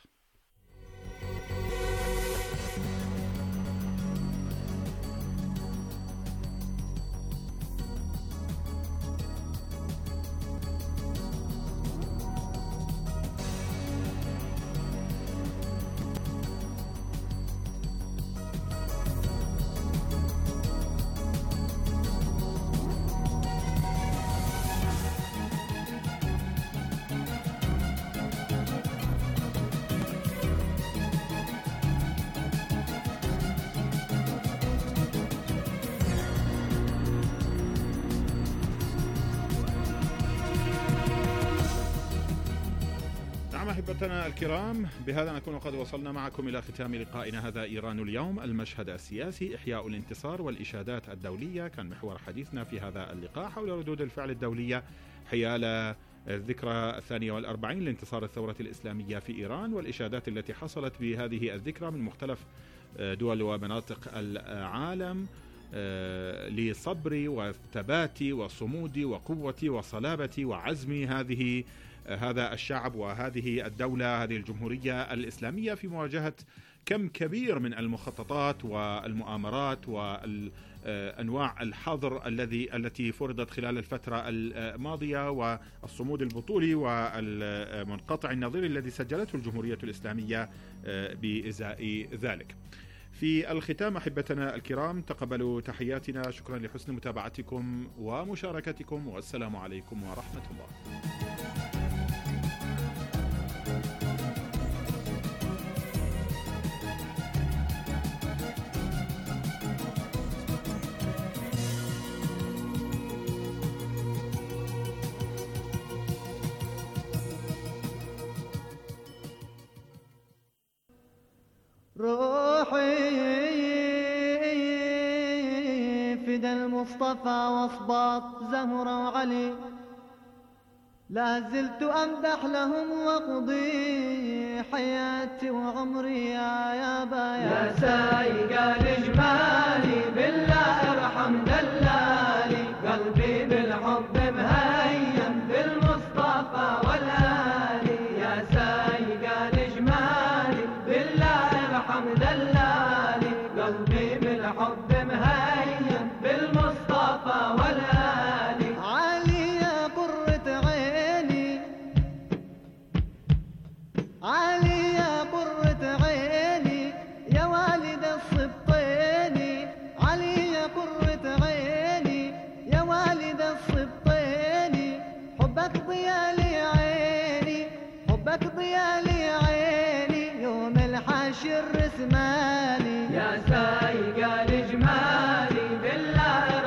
أحبتنا الكرام، بهذا نكون قد وصلنا معكم إلى ختام لقائنا هذا إيران اليوم، المشهد السياسي، إحياء الانتصار والإشادات الدولية، كان محور حديثنا في هذا اللقاء حول ردود الفعل الدولية حيال الذكرى 42 لانتصار الثورة الإسلامية في إيران، والإشادات التي حصلت بهذه الذكرى من مختلف دول ومناطق العالم لصبر وثبات وصمود وقوة وصلابة وعزم هذا الشعب وهذه الدولة، هذه الجمهورية الإسلامية، في مواجهة كم كبير من المخططات والمؤامرات وأنواع الحظر التي فرضت خلال الفترة الماضية، والصمود البطولي والمنقطع النظير الذي سجلته الجمهورية الإسلامية بإزاء ذلك. في الختام أحبتنا الكرام، تقبلوا تحياتنا، شكرا لحسن متابعتكم ومشاركتكم، والسلام عليكم ورحمة الله. روحي فدى المصطفى واصباط زهرة وعلي، لا زلت أمدح لهم واقضي حياتي وعمري يا بايا. يا سايق الجمالي بالله ارحم دلالي، قلبي بالحب مهيم بالمصطفى والآلي. يا سايق الجمالي بالله ارحم دلالي، قلبي بالحب مهيم بالمصطفى والآلي. علي يا قرة عيني، علي يا قرة عيني يا والد الصبطيني، علي يا قرة عيني يا والد الصبطيني. حبك ضيالي عيني، حبك ضيالي عيني، يوم الحشر رسمالي. يا سايق الجمالي بالله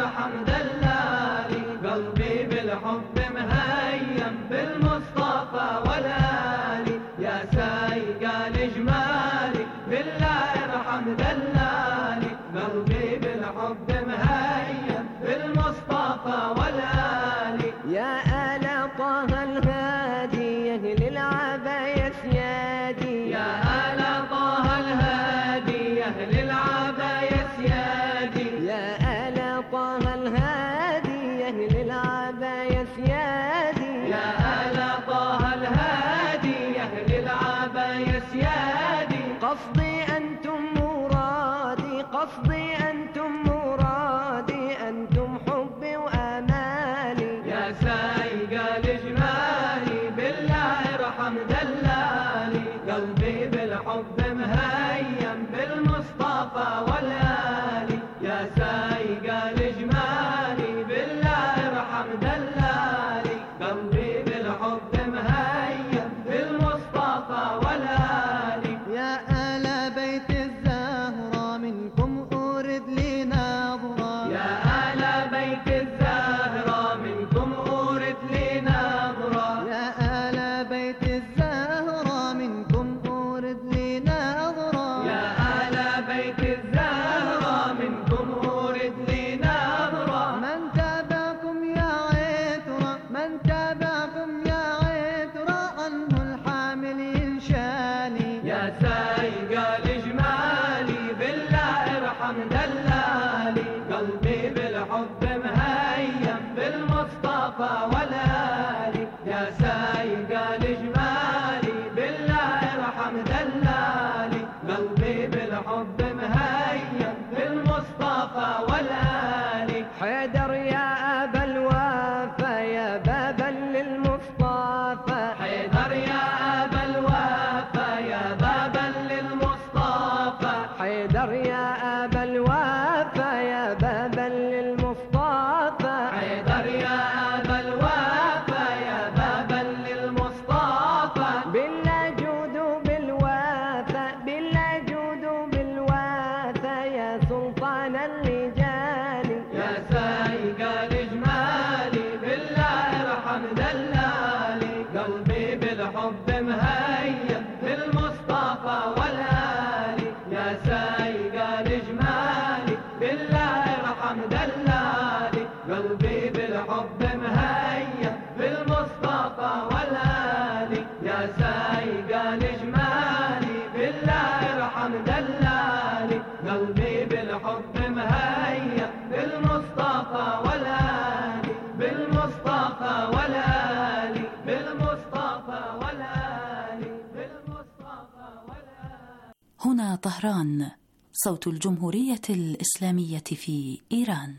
دلالي قلبي بالحب مهيم بالمصطفى والآلي يا سايق الجمالي بالله ارحم دلالي قلبي بالحب مهيم بالمصطفى والآلي حيدر يا أبا الوفا يا بابا للمصطفى حيدر يا أبا الوفا يا بابا للمصطفى حيدر يا أبا الوفا يا بابا للمصطفى حيدر يا أبا الوفا يا بابا للمصطفى بالله جود بالوفا بالله جود بالوفا يا سلطان الرجال يا سايق الجمالي بالله ارحم دلالي قلبي بالحب مهيم بالمصطفى والآلي يا سايق الجمالي بالله ارحم دلالي قلبي بالحب مهيم بالمصطفى والآلي يا سايق الجمالي بالله ارحم دلالي قلبي بالحب مهيم بالمصطفى والآلي بالمصطفى والآلي بالمصطفى والآلي بالمصطفى والآلي. هنا طهران، صوت الجمهورية الإسلامية في إيران.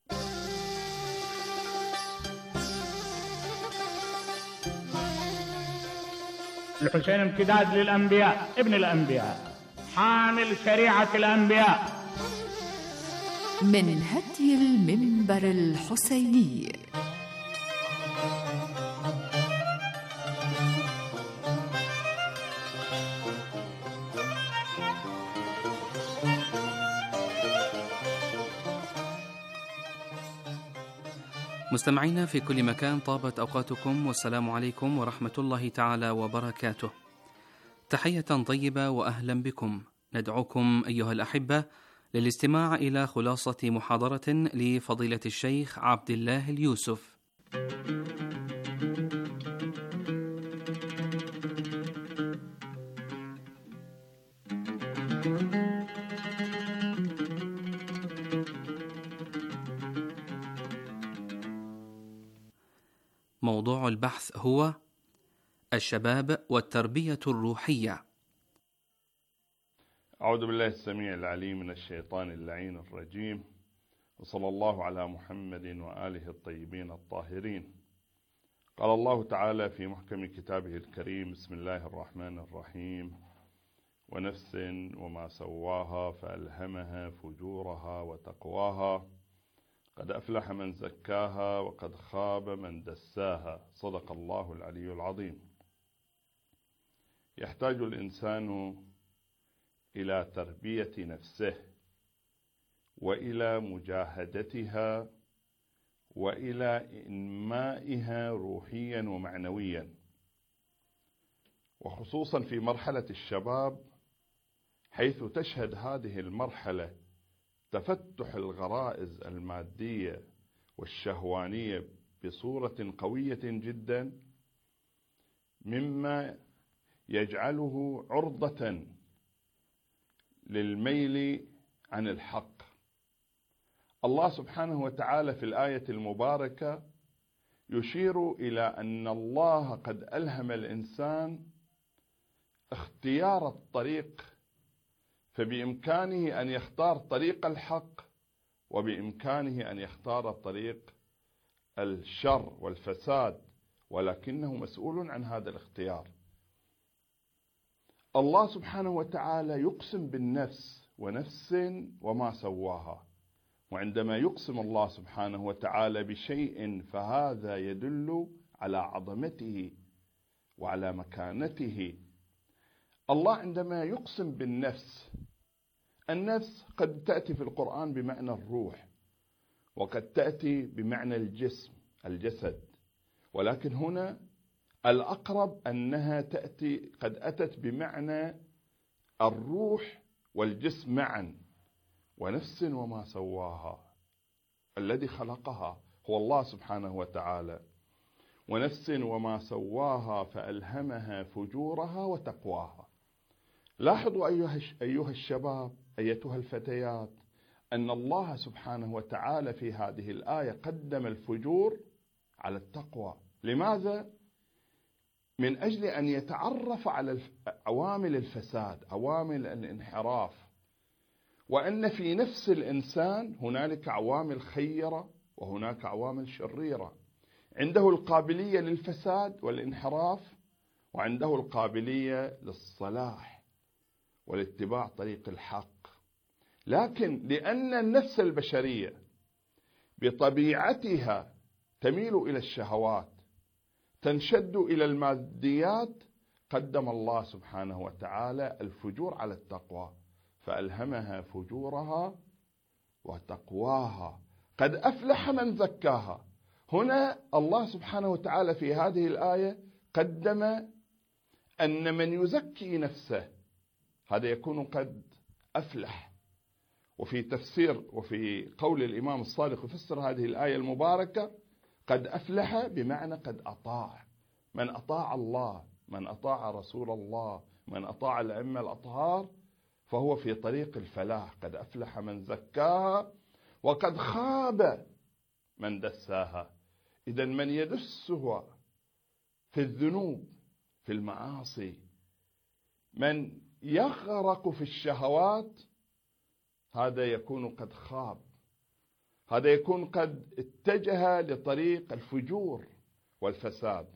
الحسين امتداد للأنبياء، ابن الأنبياء، حامل شريعة الأنبياء. من هدي المنبر الحسيني. مستمعينا في كل مكان، طابت أوقاتكم والسلام عليكم ورحمة الله تعالى وبركاته. تحية طيبة وأهلا بكم. ندعوكم أيها الأحبة للاستماع إلى خلاصة محاضرة لفضيلة الشيخ عبد الله اليوسف. موضوع البحث هو الشباب والتربية الروحية. أعوذ بالله السميع العليم من الشيطان اللعين الرجيم، وصلى الله على محمد وآله الطيبين الطاهرين. قال الله تعالى في محكم كتابه الكريم: بسم الله الرحمن الرحيم، ونفس وما سواها فألهمها فجورها وتقواها، قد أفلح من زكاها وقد خاب من دساها. صدق الله العلي العظيم. يحتاج الإنسان إلى تربية نفسه وإلى مجاهدتها وإلى إنمائها روحيا ومعنويا، وخصوصا في مرحلة الشباب، حيث تشهد هذه المرحلة تفتح الغرائز المادية والشهوانية بصورة قوية جدا، مما يجعله عرضة للميل عن الحق. الله سبحانه وتعالى في الآية المباركة يشير إلى أن الله قد ألهم الإنسان اختيار الطريق، فبإمكانه أن يختار طريق الحق وبإمكانه أن يختار طريق الشر والفساد، ولكنه مسؤول عن هذا الاختيار. الله سبحانه وتعالى يقسم بالنفس، ونفس وما سواها، وعندما يقسم الله سبحانه وتعالى بشيء فهذا يدل على عظمته وعلى مكانته. الله عندما يقسم بالنفس، النفس قد تأتي في القرآن بمعنى الروح، وقد تأتي بمعنى الجسد، ولكن هنا الأقرب أنها تأتي قد أتت بمعنى الروح والجسم معا. ونفس وما سواها، الذي خلقها هو الله سبحانه وتعالى. ونفس وما سواها فألهمها فجورها وتقواها. لاحظوا أيها الشباب، أيتها الفتيات، أن الله سبحانه وتعالى في هذه الآية قدم الفجور على التقوى. لماذا؟ من أجل أن يتعرف على عوامل الفساد، عوامل الانحراف، وأن في نفس الإنسان هنالك عوامل خيرة وهناك عوامل شريرة. عنده القابلية للفساد والانحراف، وعنده القابلية للصلاح والاتباع طريق الحق. لكن لأن النفس البشرية بطبيعتها تميل إلى الشهوات، تنشد إلى الماديات، قدم الله سبحانه وتعالى الفجور على التقوى، فألهمها فجورها وتقواها. قد أفلح من زكاها. هنا الله سبحانه وتعالى في هذه الآية قدم أن من يزكي نفسه هذا يكون قد أفلح. وفي تفسير وفي قول الإمام الصادق يفسر هذه الآية المباركة قد أفلح بمعنى قد أطاع. من أطاع الله، من أطاع رسول الله، من أطاع الأئمة الأطهار، فهو في طريق الفلاح. قد أفلح من زكاها وقد خاب من دساها. إذن من يدسه في الذنوب، في المعاصي، من يغرق في الشهوات، هذا يكون قد خاب، هذا يكون قد اتجه لطريق الفجور والفساد.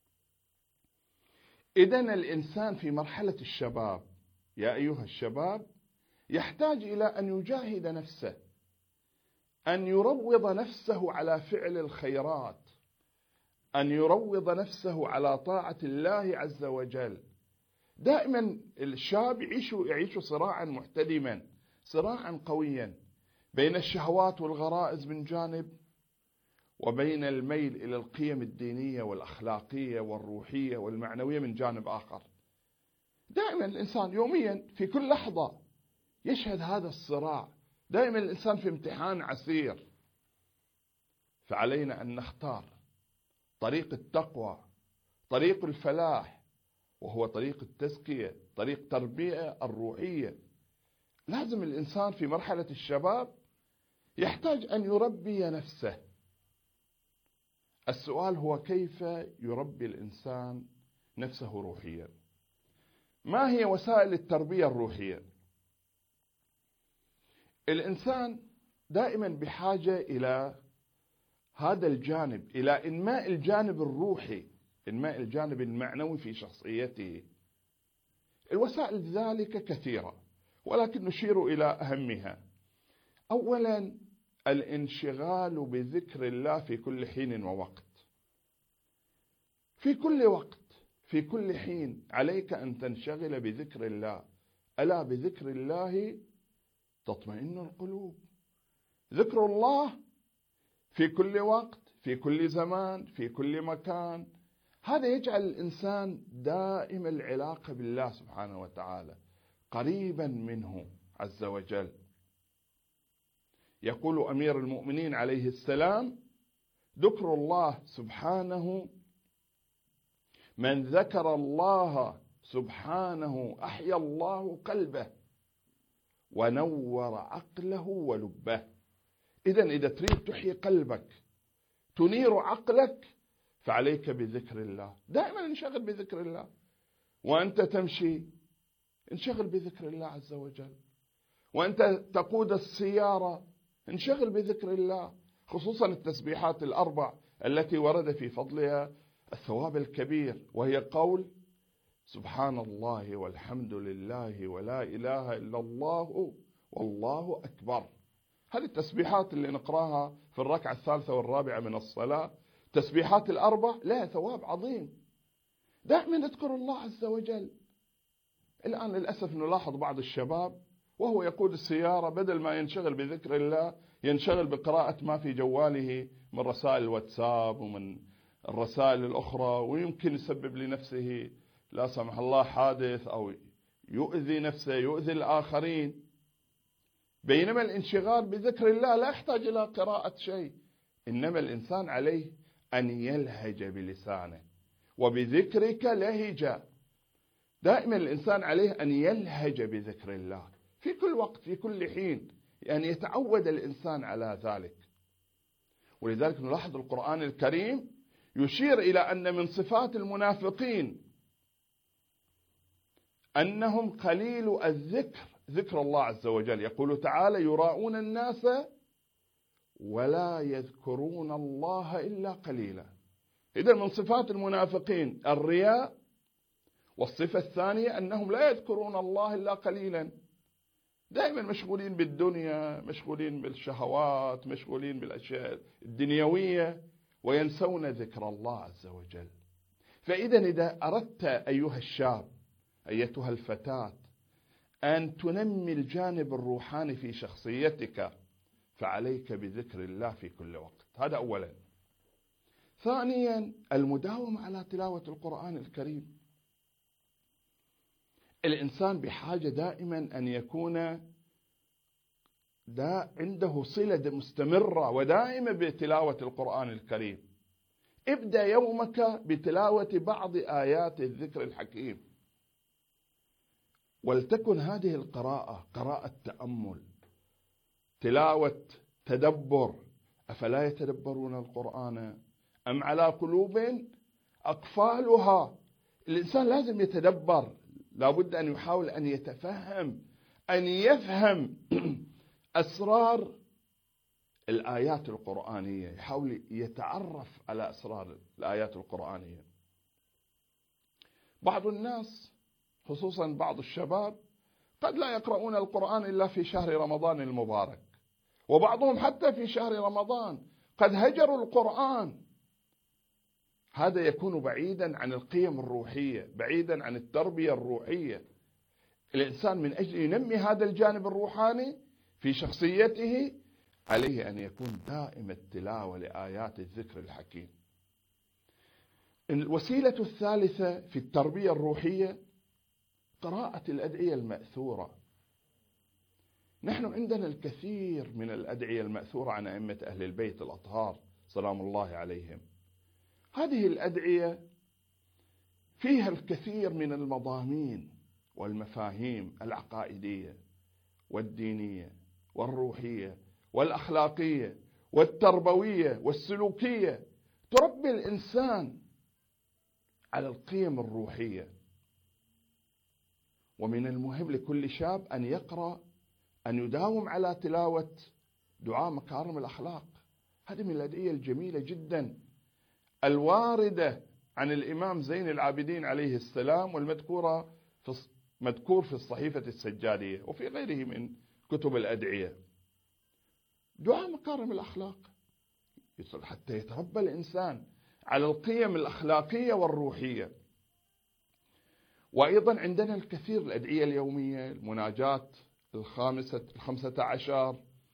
إذن الإنسان في مرحلة الشباب، يا أيها الشباب، يحتاج إلى أن يجاهد نفسه، أن يروض نفسه على فعل الخيرات، أن يروض نفسه على طاعة الله عز وجل. دائما الشاب يعيش صراعا محتدما، صراعا قويا بين الشهوات والغرائز من جانب، وبين الميل إلى القيم الدينية والأخلاقية والروحية والمعنوية من جانب آخر. دائما الإنسان يوميا في كل لحظة يشهد هذا الصراع. دائما الإنسان في امتحان عسير. فعلينا أن نختار طريق التقوى، طريق الفلاح، وهو طريق التزكية، طريق تربية الروحية. لازم الإنسان في مرحلة الشباب يحتاج أن يربي نفسه. السؤال هو كيف يربي الإنسان نفسه روحيا؟ ما هي وسائل التربية الروحية؟ الإنسان دائما بحاجة إلى هذا الجانب، إلى إنماء الجانب الروحي، إنماء الجانب المعنوي في شخصيته. الوسائل ذلك كثيرة، ولكن نشير إلى أهمها. أولا الانشغال بذكر الله في كل حين ووقت. في كل وقت، في كل حين عليك أن تنشغل بذكر الله. ألا بذكر الله تطمئن القلوب. ذكر الله في كل وقت، في كل زمان، في كل مكان. هذا يجعل الإنسان دائم العلاقة بالله سبحانه وتعالى، قريبا منه عز وجل. يقول أمير المؤمنين عليه السلام: ذكر الله سبحانه، من ذكر الله سبحانه أحيا الله قلبه ونور عقله ولبه. إذا تريد تحيي قلبك، تنير عقلك، فعليك بذكر الله. دائما انشغل بذكر الله، وأنت تمشي انشغل بذكر الله عز وجل، وأنت تقود السيارة انشغل بذكر الله، خصوصا التسبيحات الأربع التي ورد في فضلها الثواب الكبير، وهي قول سبحان الله والحمد لله ولا إله إلا الله والله أكبر. هذه التسبيحات اللي نقراها في الركعة الثالثة والرابعة من الصلاة، تسبيحات الأربع لها ثواب عظيم. دائما نذكر الله عز وجل. الآن للأسف نلاحظ بعض الشباب وهو يقود السيارة بدل ما ينشغل بذكر الله ينشغل بقراءة ما في جواله من رسائل الواتساب ومن الرسائل الأخرى، ويمكن يسبب لنفسه لا سمح الله حادث أو يؤذي نفسه، يؤذي الآخرين. بينما الانشغال بذكر الله لا يحتاج إلى قراءة شيء، إنما الإنسان عليه أن يلهج بلسانه، وبذكرك لهج. دائما الإنسان عليه أن يلهج بذكر الله في كل وقت، في كل حين، يعني يتعود الإنسان على ذلك. ولذلك نلاحظ القرآن الكريم يشير إلى أن من صفات المنافقين أنهم قليل الذكر، ذكر الله عز وجل. يقول تعالى: يراؤون الناس ولا يذكرون الله إلا قليلا. إذن من صفات المنافقين الرياء، والصفة الثانية أنهم لا يذكرون الله إلا قليلا، دائما مشغولين بالدنيا، مشغولين بالشهوات، مشغولين بالأشياء الدنيوية، وينسون ذكر الله عز وجل. فإذا إذا أردت أيها الشاب، أيتها الفتاة، أن تنمي الجانب الروحاني في شخصيتك، فعليك بذكر الله في كل وقت. هذا أولا. ثانيا المداومة على تلاوة القرآن الكريم. الإنسان بحاجة دائما أن يكون عنده صلة مستمرة ودائمة بتلاوة القرآن الكريم. ابدأ يومك بتلاوة بعض آيات الذكر الحكيم، ولتكن هذه القراءة قراءة تأمل، تلاوة تدبر. أفلا يتدبرون القرآن أم على قلوب أقفالها؟ الإنسان لازم يتدبر، لابد أن يحاول أن يتفهم، أن يفهم أسرار الآيات القرآنية، يحاول يتعرف على أسرار الآيات القرآنية. بعض الناس خصوصا بعض الشباب قد لا يقرؤون القرآن إلا في شهر رمضان المبارك، وبعضهم حتى في شهر رمضان قد هجروا القرآن. هذا يكون بعيدا عن القيم الروحية، بعيدا عن التربية الروحية. الإنسان من أجل ينمي هذا الجانب الروحاني في شخصيته عليه أن يكون دائم التلاوة لآيات الذكر الحكيم. الوسيلة الثالثة في التربية الروحية قراءة الأدعية المأثورة. نحن عندنا الكثير من الأدعية المأثورة عن أئمة أهل البيت الأطهار سلام الله عليهم. هذه الأدعية فيها الكثير من المضامين والمفاهيم العقائدية والدينية والروحية والأخلاقية والتربوية والسلوكية، تربي الإنسان على القيم الروحية. ومن المهم لكل شاب أن يقرأ، أن يداوم على تلاوة دعاء مكارم الأخلاق. هذه من الأدعية الجميلة جدا الواردة عن الإمام زين العابدين عليه السلام، مذكور في الصحيفة السجادية وفي غيره من كتب الأدعية. دعاء مكارم الأخلاق حتى يتربى الإنسان على القيم الأخلاقية والروحية. وأيضا عندنا الكثير الأدعية اليومية، المناجات 15،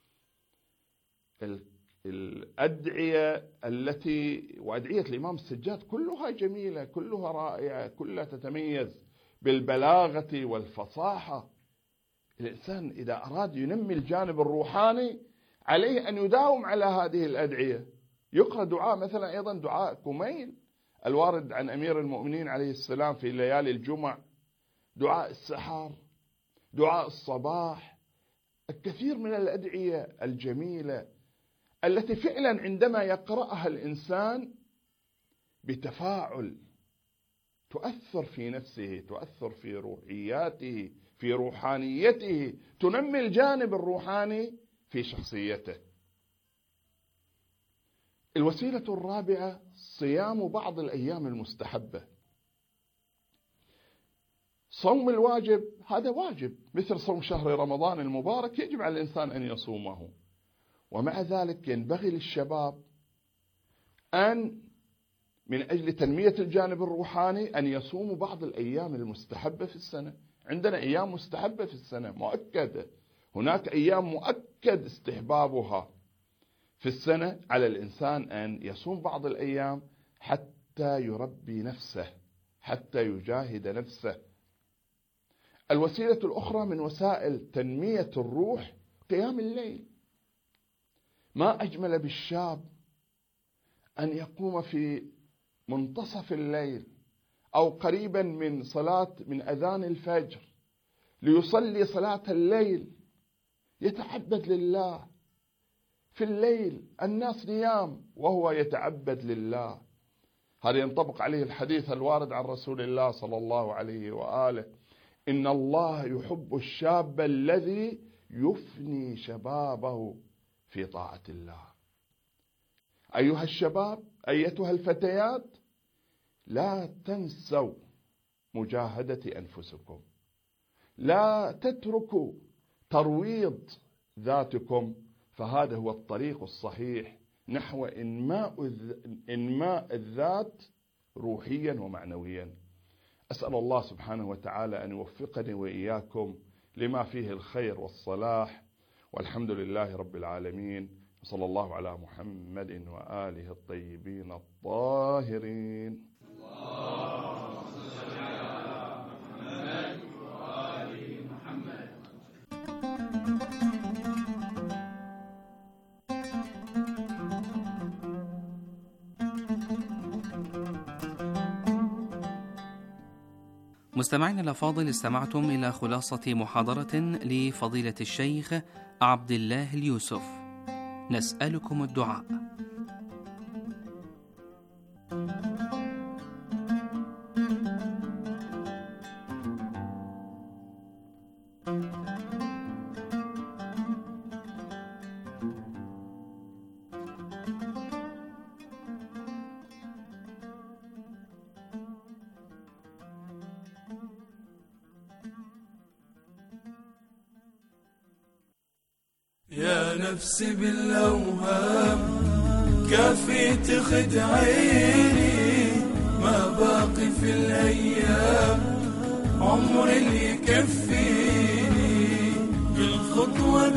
الأدعية وأدعية الإمام السجاد كلها جميلة، كلها رائعة، كلها تتميز بالبلاغة والفصاحة. الإنسان إذا أراد ينمي الجانب الروحاني عليه أن يداوم على هذه الأدعية. يقرأ دعاء مثلا أيضا دعاء كميل الوارد عن أمير المؤمنين عليه السلام في ليالي الجمع، دعاء السحر، دعاء الصباح. الكثير من الأدعية الجميلة التي فعلا عندما يقرأها الإنسان بتفاعل تؤثر في نفسه، تؤثر في روحياته، في روحانيته، تنمي الجانب الروحاني في شخصيته. الوسيلة الرابعة صيام بعض الأيام المستحبة. صوم الواجب هذا واجب مثل صوم شهر رمضان المبارك، يجب على الإنسان أن يصومه. ومع ذلك ينبغي للشباب أن من أجل تنمية الجانب الروحاني أن يصوموا بعض الأيام المستحبة في السنة. عندنا أيام مستحبة في السنة مؤكدة، هناك أيام مؤكد استحبابها في السنة. على الإنسان أن يصوم بعض الأيام حتى يربي نفسه، حتى يجاهد نفسه. الوسيلة الأخرى من وسائل تنمية الروح قيام الليل. ما أجمل بالشاب أن يقوم في منتصف الليل أو قريبا من أذان الفجر ليصلي صلاة الليل. يتعبد لله في الليل، الناس نيام وهو يتعبد لله. هذا ينطبق عليه الحديث الوارد عن رسول الله صلى الله عليه وآله: إن الله يحب الشاب الذي يفني شبابه في طاعة الله. أيها الشباب، أيتها الفتيات، لا تنسوا مجاهدة أنفسكم، لا تتركوا ترويض ذاتكم، فهذا هو الطريق الصحيح نحو إنماء الذات روحيا ومعنويا. أسأل الله سبحانه وتعالى أن يوفقني وإياكم لما فيه الخير والصلاح، والحمد لله رب العالمين، صلى الله على محمد وآله الطيبين الطاهرين. مستمعينا الأفاضل، استمعتم إلى خلاصة محاضرة لفضيلة الشيخ عبد الله اليوسف. نسألكم الدعاء. يا نفسي بالأوهام كافي تخدعيني، ما باقي في الأيام عمر اللي يكفيني، كل خطوة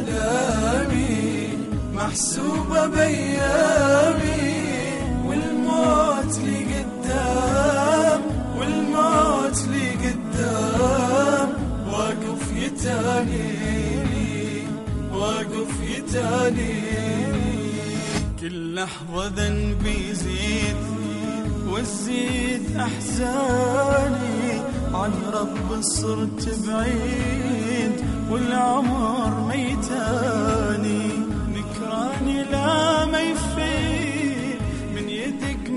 بجدامي محسوبة بأيامي، والموت لي قدام، والموت لي قدام، واقف يتانيني، واقف يتانيني، كل لحظة ذنبي يزيد وتزيد أحزاني، عن رب صرت بعيد والعمر ميتاني، ذكراني لا ما يفيد من يدك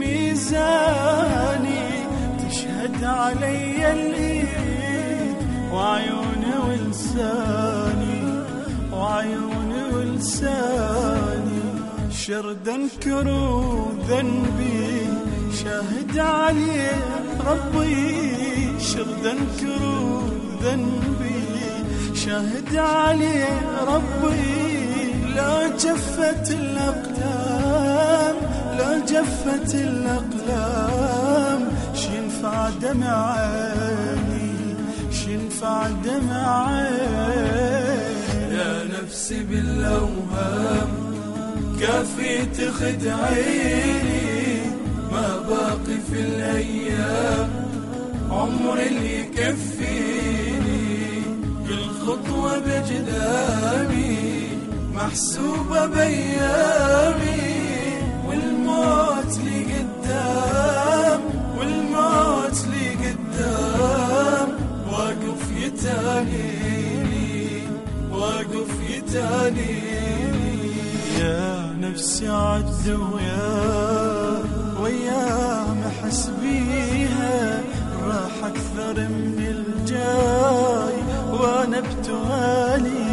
ميزاني، تشهد علي الإيد وعيوني ولساني، وعيوني ولساني، شرد انكروا ذنبي شاهد عليه ربي، شرد انكروا ذنبي شاهد عليه ربي، لا جفت الأقلام، لا جفت الأقلام، شينفع دمع عيني، شينفع دمع عيني، يا نفسي بالأوهام كافي تخدعيني، ما باقي في الأيام عمر اللي يكفيني، كل خطوة بجدامي محسوبة بأيامي، والموت لي قدام، والموت لي قدام، واقف يتانيني، واقف يتانيني، يا نفسي عد ويا محس بيها، راح أكثر من الجاي وأنا بتوالي،